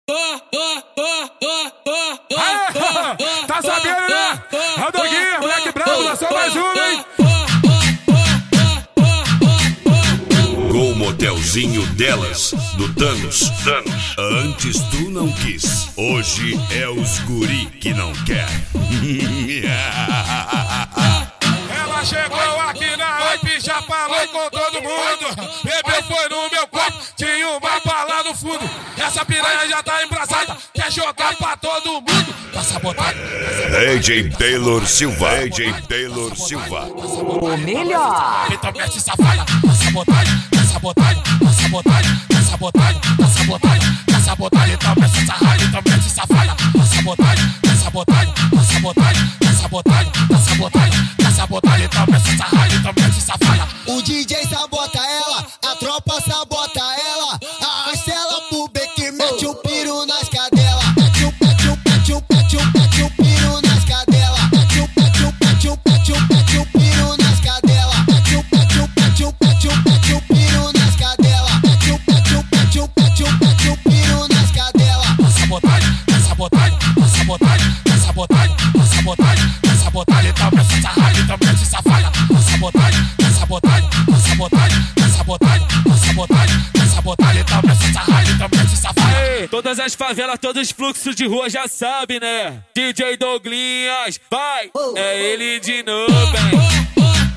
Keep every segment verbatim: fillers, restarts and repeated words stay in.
Tá sabendo, né? É o Doguinho, moleque bravo, lançou mais uma, hein? Gol Motelzinho delas, do Thanos. Thanos. Antes tu não quis, hoje é os guri que não quer. Ela chegou aqui na hype, já falou com todo mundo. Bebeu foi no meu copo, tinha uma bala no fundo. Essa piranha já tá embrasada, quer jogar pra todo mundo. Tá sabotando. A J Taylor Silva. A J Taylor Silva. O melhor. Então mete essa falha, tá sabotagem, tá sabotagem, tá sabotagem, tá sabotagem, tá sabotagem, tá sabotagem. Então mete essa raiva, então mete essa falha, tá sabotagem, tá sabotagem, tá sabotagem, tá sabotagem, tá sabotagem, tá sabotagem. Então mete essa raiva, então mete essa falha. O D J sabota ela, a tropa sabota ela. Arrasta ela pro beco, mete o piro nas cadelas. Mete o, mete o, mete o, mete o, mete o piro nas cadelas. Mete o, mete o, mete o, mete o, mete o piro nas cadelas. Mete o, mete o, mete o, mete o, mete o piro nas cadelas. Mete o, mete o, mete o, mete o, mete o piro nas cadelas. Tá sabotagem, tá sabotagem, tá sabotagem, tá sabotagem, tá sabotagem, tá sabotagem. Então mete essa raiva, então mete essa falha. Tá sabotagem, tá sabotagem, tá sabotagem, tá sabotagem, tá sabotagem, tá sabotagem. Então mete essa raiva, então mete essa falha. Ei, todas as favelas, todos os fluxos de rua já sabe, né? D J Douglinhas, vai! É ele de novo, hein?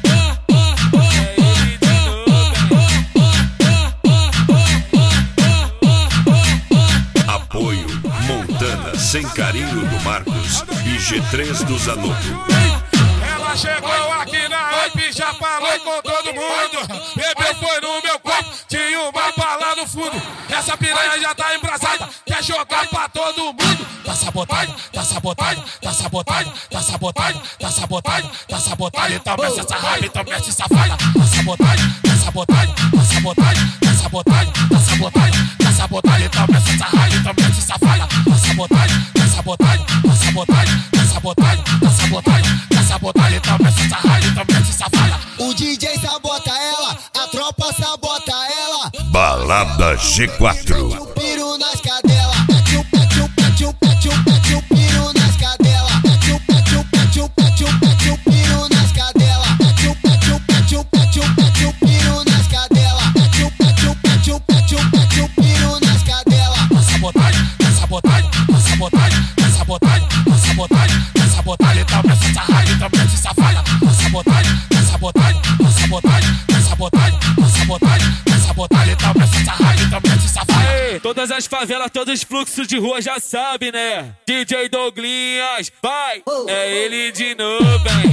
Apoio Montana sem carinho do Marcos e G três do Zanotto. Ela chegou aqui na hype, já falou com todo mundo. Bebeu foi no meu copo, tinha uma bala no fundo. Essa piranha já tá embrasada, quer jogar pra todo mundo. Tá sabotagem, tá sabotagem, tá sabotagem, tá sabotagem, tá sabotagem, tá sabotagem. Então mete essa raiva, então mete essa falha. Tá sabotagem, tá sabotagem, tá sabotagem, tá sabotagem, tá sabotagem, tá sabotagem. Então mete essa raiva, então mete essa falha. Tá sabotagem, tá sabotagem, tá sabotagem, tá sabotagem, tá sabotagem, tá sabotagem. Então mete essa raiva, então mete essa falha. O D J sabota ela, a tropa sabota ela. Balada G quatro. Mete o piro nas cadelas. Mete o, mete o, mete o, mete o, mete o piro nas cadelas. Mete o, mete o, mete o, mete o, mete o piro nas cadelas. Mete o, mete o, mete o, mete o, mete o piro nas cadelas. Mete o, mete o, mete o, mete o, mete o piro nas cadelas. Tá sabotagem, tá sabotagem, tá sabotagem, tá sabotagem, tá sabotagem, tá sabotagem. Então mete essa raiva, então mete essa falha. Tá sabotagem, tá sabotagem, tá sabotagem, tá sabotagem, tá sabotagem, tá sabotagem. Então mete essa raiva, então mete essa falha. Ei, todas as favelas, todos os fluxos de rua já sabe, né? D J Douglinhas, vai! É ele de novo, hein?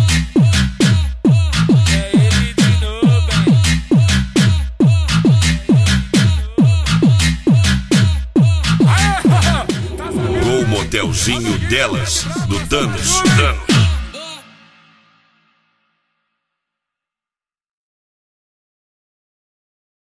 É ele de novo, hein? Gol Motelzinho delas, do Thanos. Thanos.